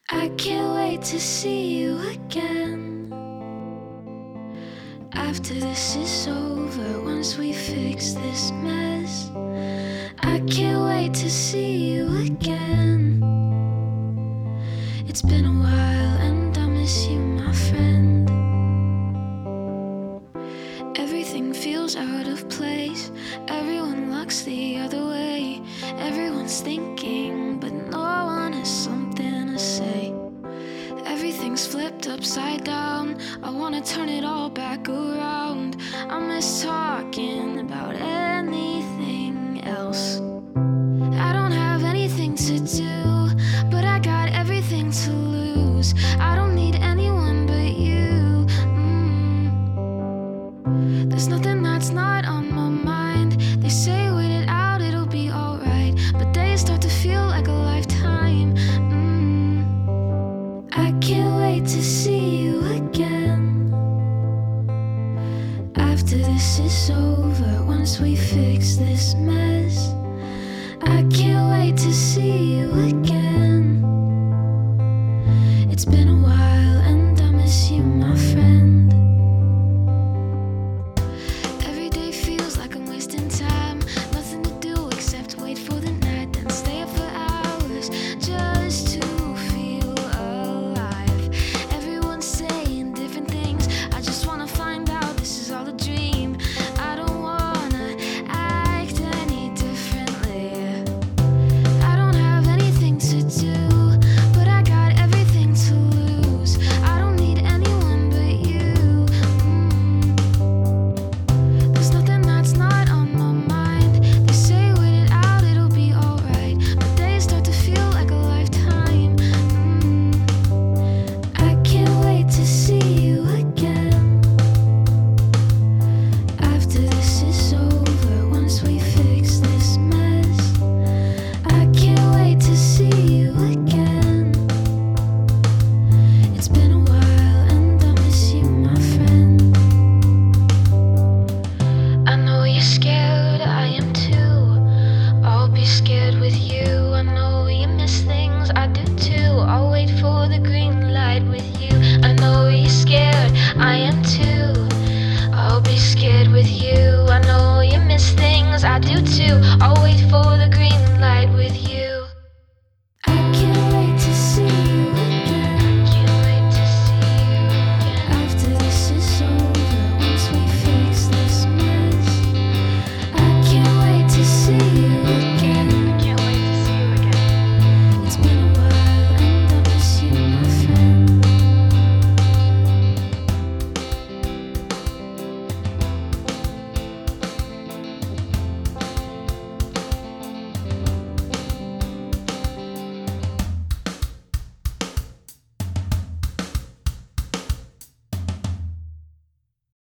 I can't wait to see you again. After this is over, once we fix this mess, I can't wait to see you again. It's been a while and I miss you, my friend. Everything feels out of place. Everyone looks the other way. Everyone's thinking, but no one has something to say. Everything's flipped upside down. I wanna turn it all back around. I miss talking about anything else. I don't have anything to do, but I got everything to lose. I don't need anyone but you. There's nothing that's not on my mind. They say wait it out, it'll be alright, but days start to feel like a lifetime. I can't wait to see you again. After this is over, once we fix this mess, I can't wait to see you again. It's been a